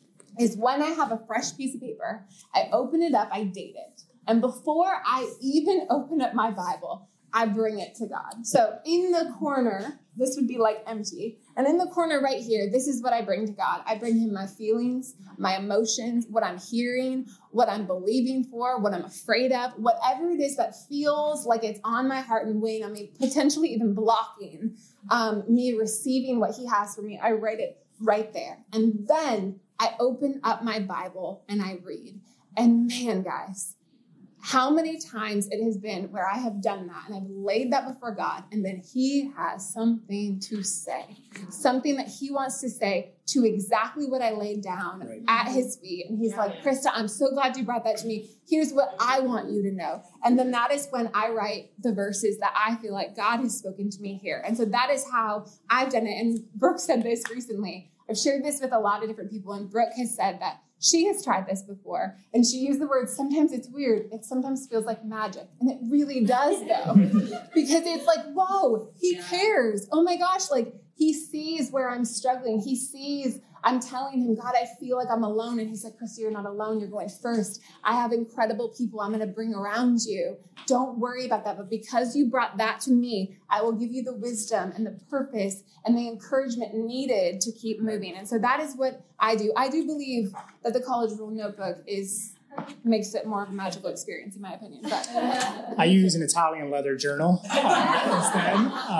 is when I have a fresh piece of paper, I open it up, I date it. And before I even open up my Bible, I bring it to God. So in the corner, this would be like empty. And in the corner right here, this is what I bring to God. I bring him my feelings, my emotions, what I'm hearing, what I'm believing for, what I'm afraid of, whatever it is that feels like it's on my heart and weighing on me, potentially even blocking um, me receiving what he has for me. I write it right there. And then I open up my Bible and I read. And man, guys, how many times it has been where I have done that and I've laid that before God, and then he has something to say, something that he wants to say to exactly what I laid down Right. at his feet. And he's like, Krista, I'm so glad you brought that to me. Here's what I want you to know. And then that is when I write the verses that I feel like God has spoken to me here. And so that is how I've done it. And Brooke said this recently. I've shared this with a lot of different people, and Brooke has said that she has tried this before, and she used the word, sometimes it's weird. It sometimes feels like magic. And it really does, though, because it's like, whoa, he cares. Oh my gosh, like he sees where I'm struggling. He sees I'm telling him, God, I feel like I'm alone. And he's like, Krista, you're not alone. You're going first. I have incredible people I'm going to bring around you. Don't worry about that. But because you brought that to me, I will give you the wisdom and the purpose and the encouragement needed to keep moving. And so that is what I do. I do believe that the College Rule Notebook is makes it more of a magical experience, in my opinion. But I use an Italian leather journal uh, instead.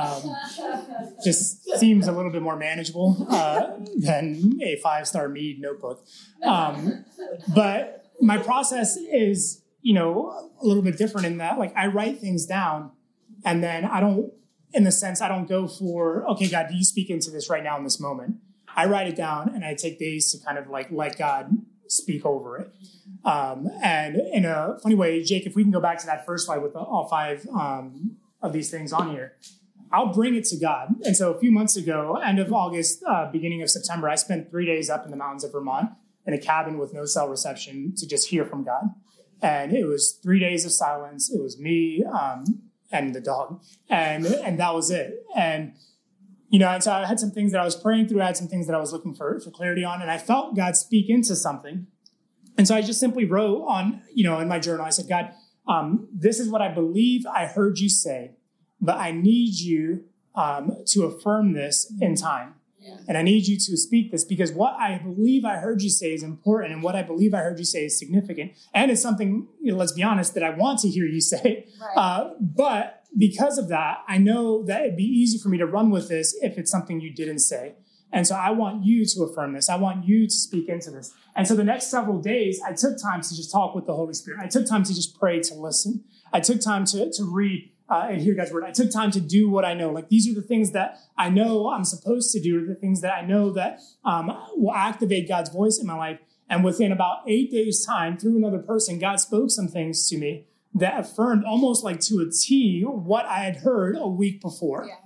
Um, just seems a little bit more manageable uh, than a five-star Mead notebook. Um, but my process is, you know, a little bit different in that, like, I write things down, and then I don't, in the sense, I don't go for, okay, God, do you speak into this right now in this moment? I write it down, and I take days to kind of like let God speak over it. Um, and in a funny way, Jake, if we can go back to that first slide with the, all five um, of these things on here, I'll bring it to God. And so a few months ago, end of August, uh, beginning of September, I spent three days up in the mountains of Vermont in a cabin with no cell reception to just hear from God. And it was three days of silence. It was me um, and the dog. And, and that was it. And, you know, and so I had some things that I was praying through. I had some things that I was looking for, for clarity on. And I felt God speak into something. And so I just simply wrote on, you know, in my journal, I said, God, um, this is what I believe I heard you say, but I need you um, to affirm this in time. Yeah. And I need you to speak this, because what I believe I heard you say is important, and what I believe I heard you say is significant. And it's something, you know, let's be honest, that I want to hear you say. Right. Uh, but because of that, I know that it'd be easy for me to run with this if it's something you didn't say. And so I want you to affirm this. I want you to speak into this. And so the next several days, I took time to just talk with the Holy Spirit. I took time to just pray, to listen. I took time to, to read uh, and hear God's word. I took time to do what I know. Like, these are the things that I know I'm supposed to do, the things that I know that um, will activate God's voice in my life. And within about eight days' time, through another person, God spoke some things to me that affirmed almost like to a T what I had heard a week before. Yeah.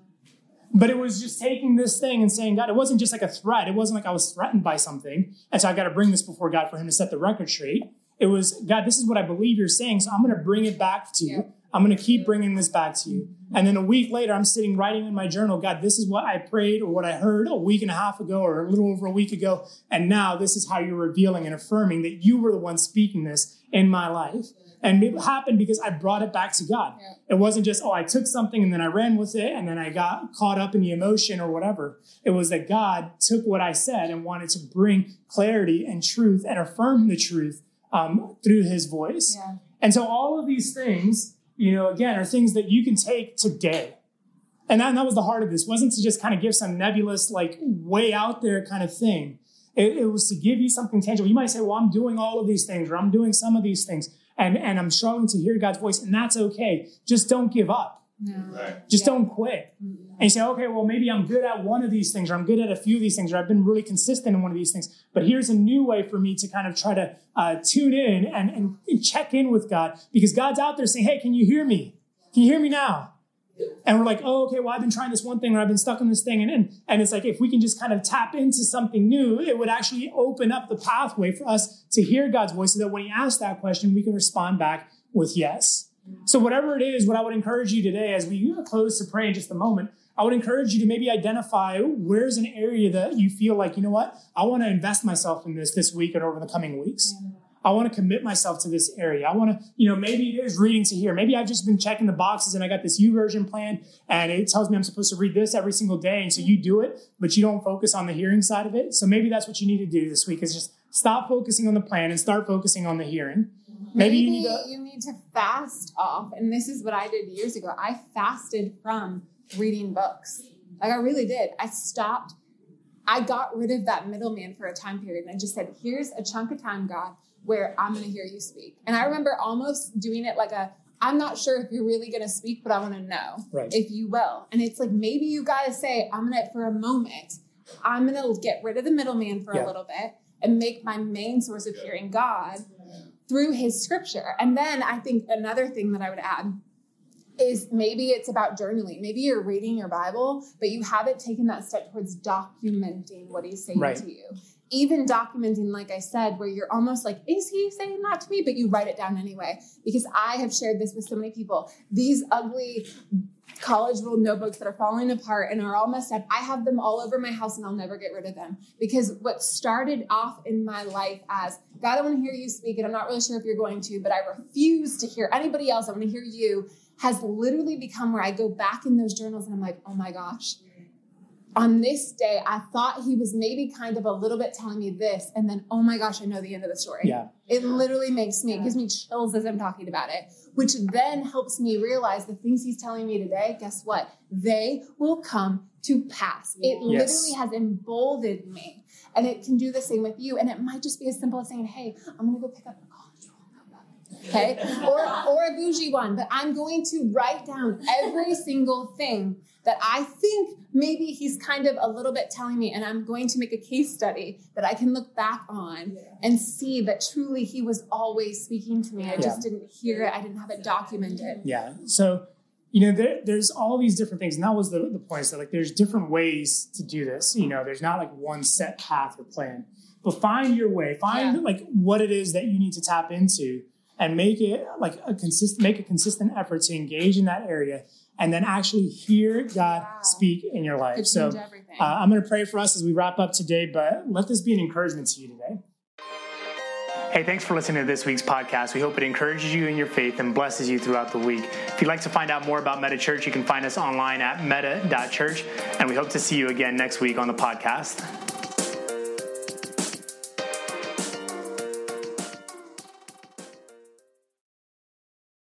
But it was just taking this thing and saying, God, it wasn't just like a threat. It wasn't like I was threatened by something. And so I got to bring this before God for him to set the record straight. It was, God, this is what I believe you're saying. So I'm going to bring it back to you. Yeah. I'm going to keep bringing this back to you. And then a week later, I'm sitting writing in my journal, God, this is what I prayed or what I heard a week and a half ago or a little over a week ago. And now this is how you're revealing and affirming that you were the one speaking this in my life. And it happened because I brought it back to God. Yeah. It wasn't just, oh, I took something and then I ran with it and then I got caught up in the emotion or whatever. It was that God took what I said and wanted to bring clarity and truth and affirm the truth um, through his voice. Yeah. And so all of these things, you know, again, are things that you can take today. And that, and that was the heart of this. It wasn't to just kind of give some nebulous, like way out there kind of thing. It, it was to give you something tangible. You might say, well, I'm doing all of these things or I'm doing some of these things. And, and I'm struggling to hear God's voice, and that's okay. Just don't give up. No. Right. Just yeah. don't quit. Mm-hmm. And you say, okay, well, maybe I'm good at one of these things, or I'm good at a few of these things, or I've been really consistent in one of these things. But here's a new way for me to kind of try to uh, tune in and, and, and check in with God, because God's out there saying, hey, can you hear me? Can you hear me now? And we're like, oh, okay, well, I've been trying this one thing or I've been stuck in this thing. And, and, and it's like, if we can just kind of tap into something new, it would actually open up the pathway for us to hear God's voice so that when he asks that question, we can respond back with yes. So whatever it is, what I would encourage you today as we close to pray in just a moment, I would encourage you to maybe identify where's an area that you feel like, you know what, I want to invest myself in this this week and over the coming weeks. Yeah. I want to commit myself to this area. I want to, you know, maybe it is reading to hear. Maybe I've just been checking the boxes and I got this YouVersion plan and it tells me I'm supposed to read this every single day. And so you do it, but you don't focus on the hearing side of it. So maybe that's what you need to do this week, is just stop focusing on the plan and start focusing on the hearing. Maybe, maybe you need to, you need to fast off. And this is what I did years ago. I fasted from reading books. Like I really did. I stopped. I got rid of that middleman for a time period and I just said, here's a chunk of time, God, where I'm going to hear you speak. And I remember almost doing it like a, I'm not sure if you're really going to speak, but I want to know right. if you will. And it's like, maybe you got to say, I'm going to, for a moment, I'm going to get rid of the middleman for yeah. a little bit and make my main source of hearing God through his scripture. And then I think another thing that I would add is maybe it's about journaling. Maybe you're reading your Bible, but you haven't taken that step towards documenting what he's saying right. to you. Even documenting, like I said, where you're almost like, is he saying that to me? But you write it down anyway. Because I have shared this with so many people. These ugly college ruled notebooks that are falling apart and are all messed up, I have them all over my house and I'll never get rid of them. Because what started off in my life as, God, I want to hear you speak, and I'm not really sure if you're going to, but I refuse to hear anybody else. I want to hear you, has literally become where I go back in those journals and I'm like, oh my gosh. On this day, I thought he was maybe kind of a little bit telling me this. And then, oh my gosh, I know the end of the story. Yeah. It literally makes me, it gives me chills as I'm talking about it, which then helps me realize the things he's telling me today, guess what? They will come to pass. It yes. literally has emboldened me. And it can do the same with you. And it might just be as simple as saying, hey, I'm going to go pick up a college roll. Okay? Or, or a bougie one. But I'm going to write down every single thing that I think maybe he's kind of a little bit telling me, and I'm going to make a case study that I can look back on and see that truly he was always speaking to me. I just yeah. didn't hear it. I didn't have it documented. Yeah. So, you know, there, there's all these different things. And that was the, the point. Is that, like, there's different ways to do this. You know, there's not like one set path or plan. But find your way. Find, yeah. like, what it is that you need to tap into and make it, like, a consistent, make a consistent effort to engage in that area and then actually hear God wow. speak in your life. So uh, I'm going to pray for us as we wrap up today, but let this be an encouragement to you today. Hey, thanks for listening to this week's podcast. We hope it encourages you in your faith and blesses you throughout the week. If you'd like to find out more about Meta Church, you can find us online at meta dot church, and we hope to see you again next week on the podcast.